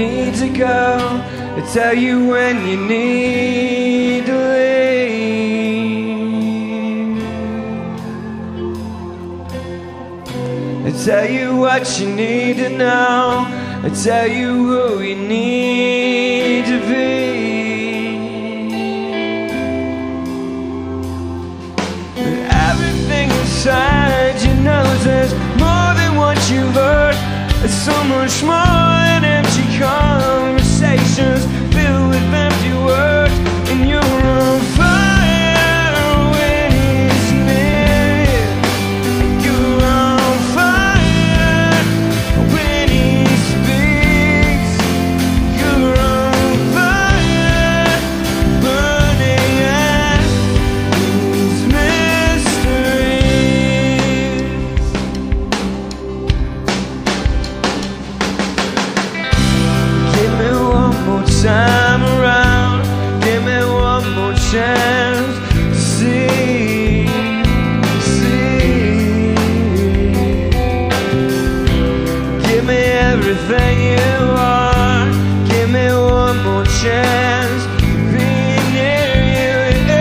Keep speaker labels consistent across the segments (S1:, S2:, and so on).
S1: need to go. I tell you when you need to leave. I tell you what you need to know. I tell you who you need to be. Everything inside you knows there's more than what you've heard. It's so much more than empty conversations filled with empty words. And you're on fire when he's near you. You're on fire when he speaks. You're on fire, burning at these mysteries. Give me one more time around. Give me one more chance to see. Give me everything you are. Give me one more chance to be near you.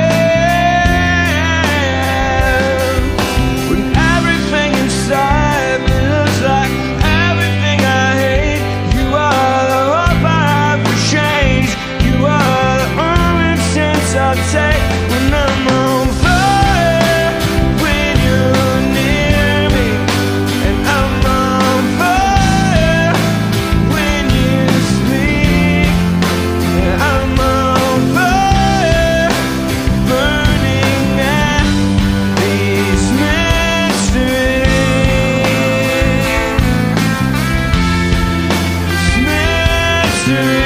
S1: When everything inside me looks like everything I hate, you are the hope I have for change. You are the only chance I'll take when I'm on fire. When you're near me, and I'm on fire when you speak. And I'm on fire, burning at these mysteries.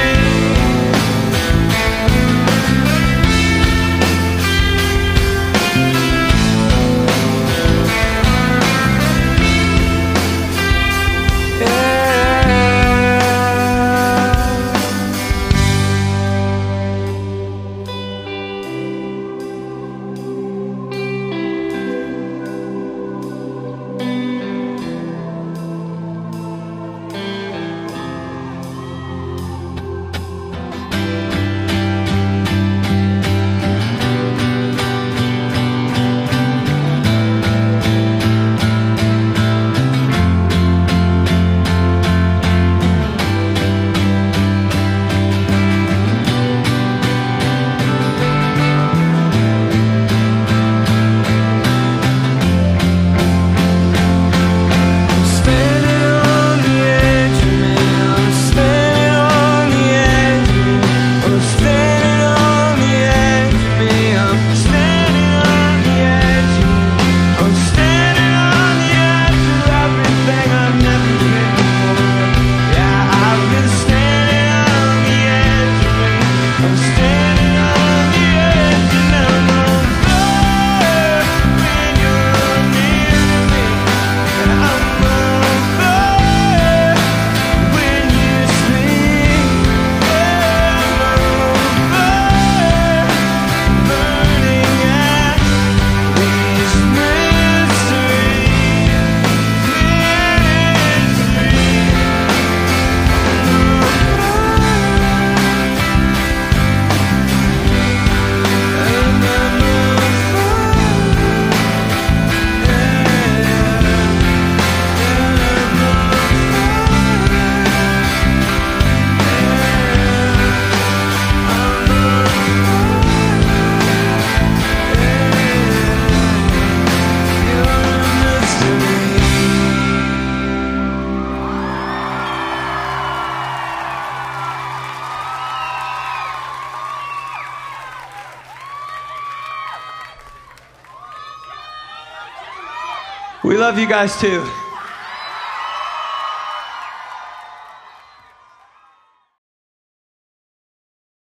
S1: We love you guys too.